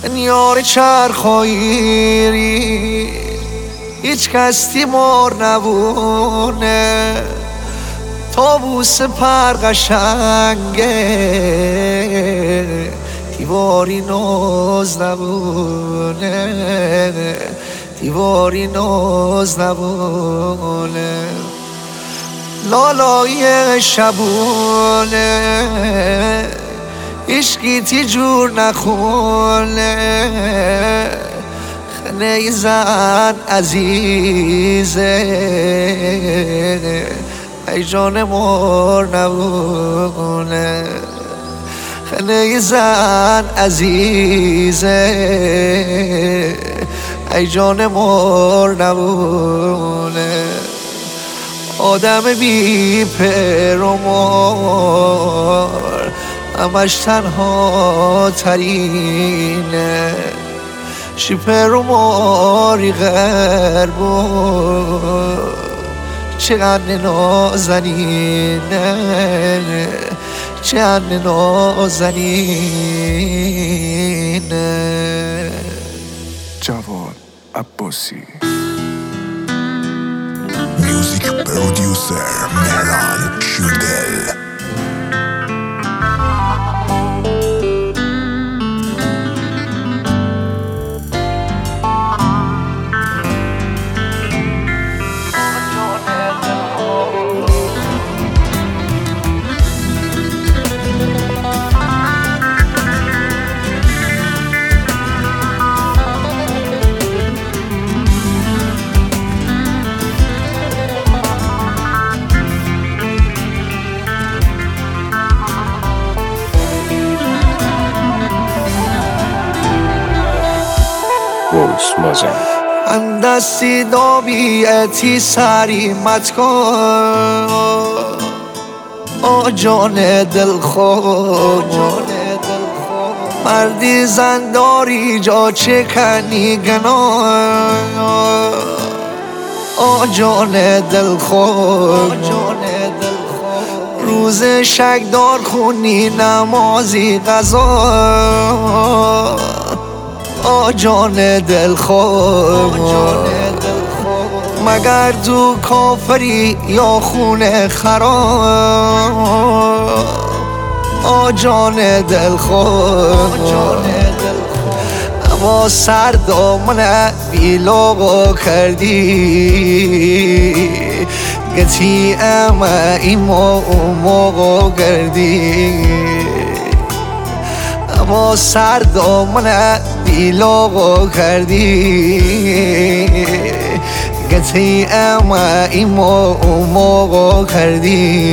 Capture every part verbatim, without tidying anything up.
یار چرخاییری هیچ کس تیمار نبونه طاووس پر قشنگه دیواری ناز نبونه دیواری ناز نبونه لالای شبونه عشقی تی جور نخونه خنه زن عزیزه ای جان مر نبونه خنه زن عزیزه ای جان مر نبونه آدم بی پر و مار همش تنها ترینه شیپر و ماری غربو چقدر نازنینه چقدر نازنینه. جواد عباسی میوزیک پرودیوسر مهران شودل. من دستی دابیتی سریمت کن آ جان دل خود مردی زنداری جا چکنی گنا آ جان دل خود روز شکدار خونی نمازی قضا آ جان دل خود مگر تو کافری یا خونه خراب آ جان دل خود اما سر دامن بیلاغا کردی گتی اما ایما اوماغا کردی اما سر دامن بیلاغا کردی گتی اما ایما اوماغا کردی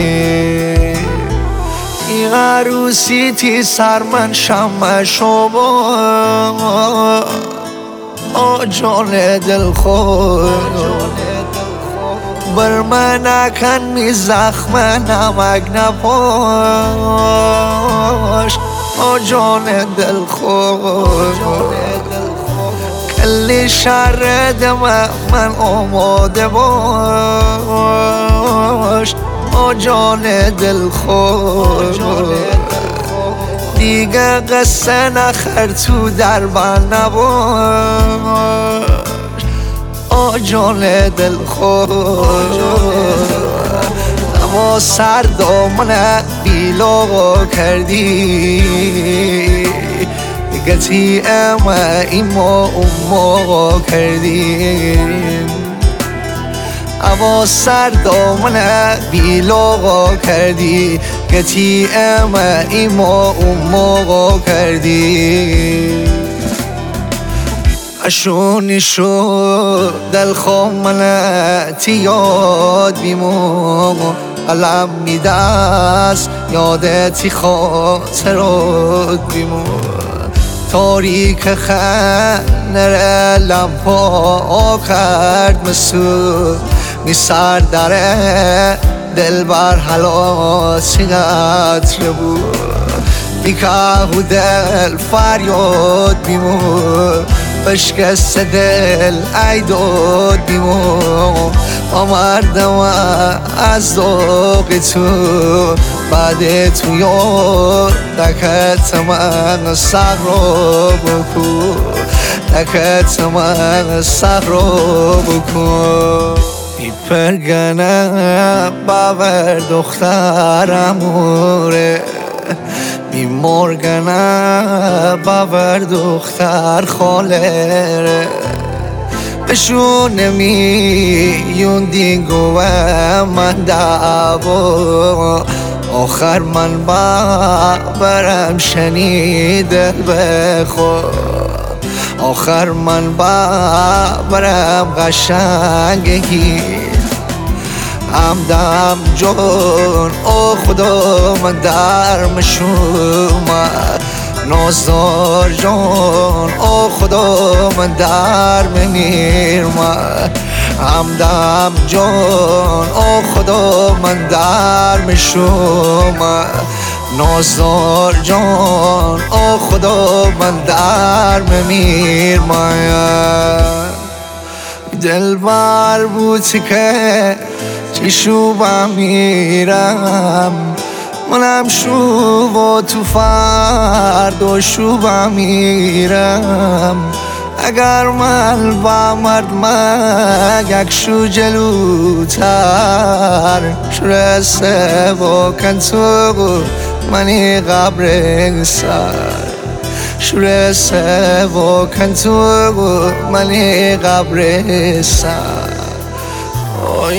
این عروسی تی سر من شمع شما آ جان دل خود بر من اکن می زخم نمک نپاش آ جان دل خود کلی شر دم من آماده باش آ جان دل خود دیگه قصه نخر تو در بند نباش آ جان دل خود اما سر دامن بیلاغا کردی گتی اما ایما اوماغا کردی اما سر دامن بیلاغا کردی گتی اما ایما اوماغا کردی اشونی شد دل خامنتی یاد بیمو علم میدست یادتی خاطرات بیمو تاریک خنر لمپا کرد مسو می سر داره دل بر حلا چقدر بود میکه دل فریاد بیمو بشکست دل ای داد بیمو ما مردم از ذوق تو بعد تو یار دکت من سر رو بکن دکت من سر رو بکن میپرگنم باور دخترموره میمرگنم باور دختر خاله بشون نمیون دیگو من دعوا آخر من باورم شنیده بخور آخر من باورم قشنگی همدم جون او خدا من در مشومد نازدار جون او خدا من در میرم همدم جون او خدا من در مشومد نازدار جون او خدا من در میرم دلبر بود که چشو بمیرم منم شو با تو فرد و شو بمیرم اگر من با مرد مگک شو جلوتر شو رسه با کن تو منی قبر سر شو رسه با کن تو منی قبر سر آی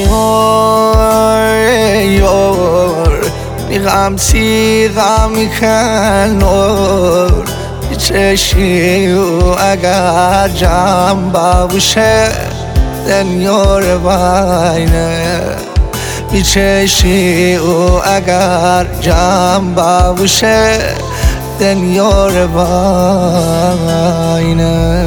آی یار میغم تیغم میکنور چشی و اگر جمع باشه دنیار بینه میچشی و اگر جمع باشه دنیار بینه